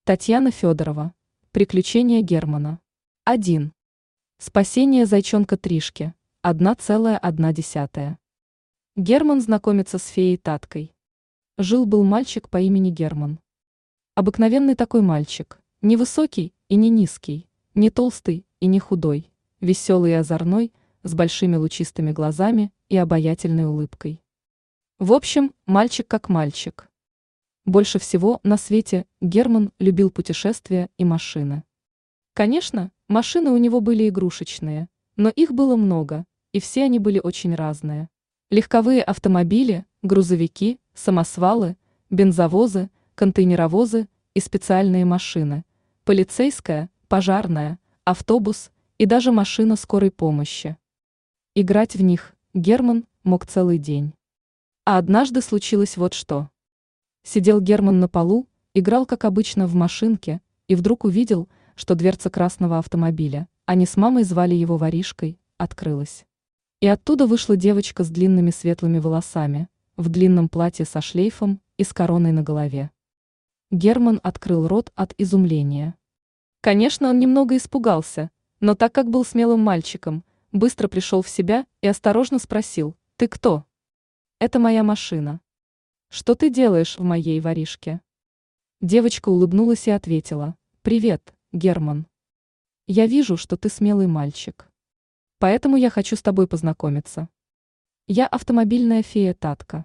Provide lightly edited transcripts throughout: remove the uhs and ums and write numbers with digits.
Татьяна Федорова. Приключения Германа. 1. Спасение зайчонка Тришки. 1,1. Герман знакомится с феей Таткой. Жил-был мальчик по имени Герман. Обыкновенный такой мальчик, не высокий и не низкий, не толстый и не худой, веселый и озорной, с большими лучистыми глазами и обаятельной улыбкой. В общем, мальчик как мальчик. Больше всего на свете Герман любил путешествия и машины. Конечно, машины у него были игрушечные, но их было много, и все они были очень разные. Легковые автомобили, грузовики, самосвалы, бензовозы, контейнеровозы и специальные машины, полицейская, пожарная, автобус и даже машина скорой помощи. Играть в них Герман мог целый день. А однажды случилось вот что. Сидел Герман на полу, играл как обычно в машинке, и вдруг увидел, что дверца красного автомобиля, они с мамой звали его воришкой, открылась. И оттуда вышла девочка с длинными светлыми волосами, в длинном платье со шлейфом и с короной на голове. Герман открыл рот от изумления. Конечно, он немного испугался, но так как был смелым мальчиком, быстро пришел в себя и осторожно спросил: «Ты кто?» «Это моя машина». «Что ты делаешь в моей воришке?» Девочка улыбнулась и ответила: «Привет, Герман. Я вижу, что ты смелый мальчик. Поэтому я хочу с тобой познакомиться. Я автомобильная фея Татка.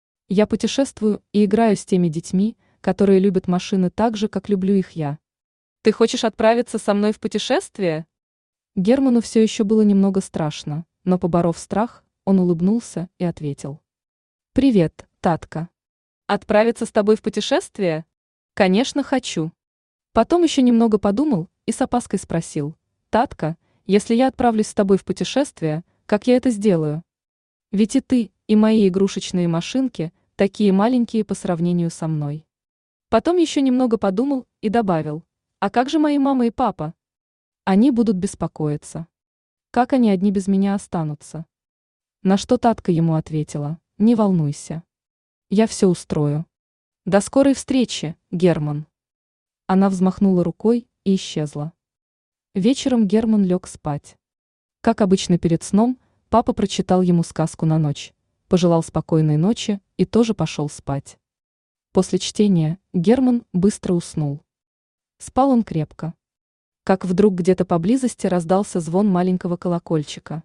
Я путешествую и играю с теми детьми, которые любят машины так же, как люблю их я. Ты хочешь отправиться со мной в путешествие?» Герману все еще было немного страшно, но, поборов страх, он улыбнулся и ответил: «Привет, Татка. Отправиться с тобой в путешествие? Конечно, хочу». Потом еще немного подумал и с опаской спросил: «Татка, если я отправлюсь с тобой в путешествие, как я это сделаю? Ведь и ты, и мои игрушечные машинки такие маленькие по сравнению со мной». Потом еще немного подумал и добавил: «А как же мои мама и папа? Они будут беспокоиться. Как они одни без меня останутся?» На что Татка ему ответила: «Не волнуйся. Я все устрою. До скорой встречи, Герман». Она взмахнула рукой и исчезла. Вечером Герман лег спать. Как обычно перед сном, папа прочитал ему сказку на ночь, пожелал спокойной ночи и тоже пошел спать. После чтения Герман быстро уснул. Спал он крепко. Как вдруг где-то поблизости раздался звон маленького колокольчика.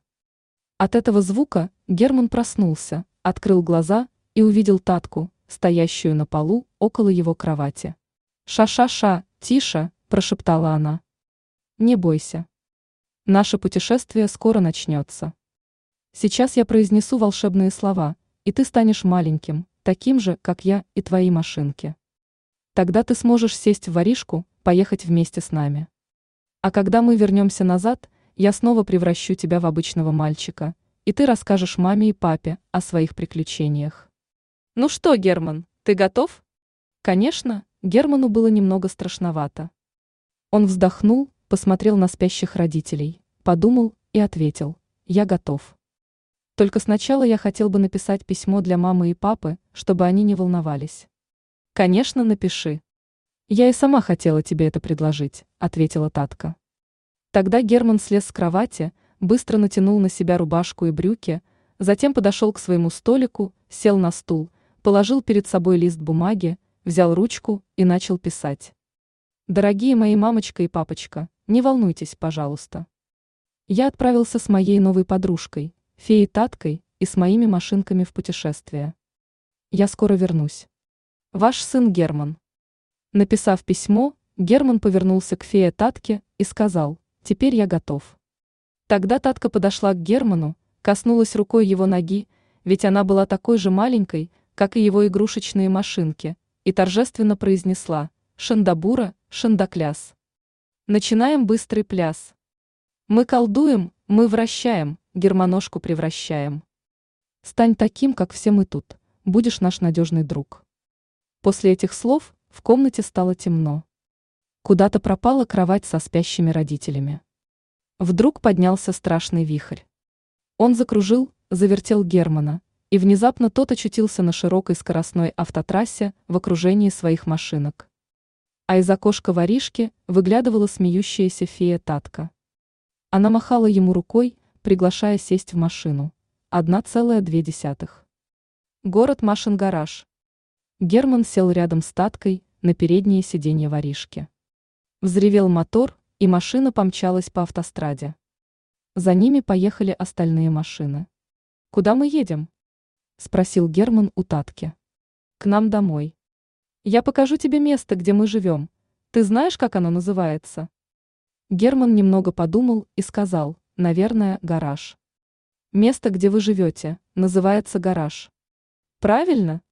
От этого звука Герман проснулся, открыл глаза и увидел Татку, стоящую на полу около его кровати. «Ша-ша-ша, тише», – прошептала она. «Не бойся. Наше путешествие скоро начнется. Сейчас я произнесу волшебные слова, и ты станешь маленьким, таким же, как я и твои машинки. Тогда ты сможешь сесть в воришку, поехать вместе с нами. А когда мы вернемся назад, я снова превращу тебя в обычного мальчика, и ты расскажешь маме и папе о своих приключениях». «Ну что, Герман, ты готов?» Конечно, Герману было немного страшновато. Он вздохнул, посмотрел на спящих родителей, подумал и ответил: «Я готов. Только сначала я хотел бы написать письмо для мамы и папы, чтобы они не волновались». «Конечно, напиши. Я и сама хотела тебе это предложить», – ответила Татка. Тогда Герман слез с кровати, быстро натянул на себя рубашку и брюки, затем подошел к своему столику, сел на стул, положил перед собой лист бумаги, взял ручку и начал писать. «Дорогие мои мамочка и папочка, не волнуйтесь, пожалуйста. Я отправился с моей новой подружкой, феей Таткой, и с моими машинками в путешествие. Я скоро вернусь. Ваш сын Герман». Написав письмо, Герман повернулся к фее Татке и сказал: «Теперь я готов». Тогда Татка подошла к Герману, коснулась рукой его ноги, ведь она была такой же маленькой, как и его игрушечные машинки, и торжественно произнесла: «Шандабура, шандакляс. Начинаем быстрый пляс. Мы колдуем, мы вращаем, германошку превращаем. Стань таким, как все мы тут, будешь наш надежный друг». После этих слов в комнате стало темно. Куда-то пропала кровать со спящими родителями. Вдруг поднялся страшный вихрь. Он закружил, завертел Германа, и внезапно тот очутился на широкой скоростной автотрассе в окружении своих машинок. А из окошка воришки выглядывала смеющаяся фея Татка. Она махала ему рукой, приглашая сесть в машину. 1,2. Город Машин гараж. Герман сел рядом с Таткой на переднее сиденье воришки. Взревел мотор, и машина помчалась по автостраде. За ними поехали остальные машины. «Куда мы едем?» – спросил Герман у Татки. «К нам домой. Я покажу тебе место, где мы живем. Ты знаешь, как оно называется?» Герман немного подумал и сказал: «Наверное, гараж». «Место, где вы живете, называется гараж». «Правильно,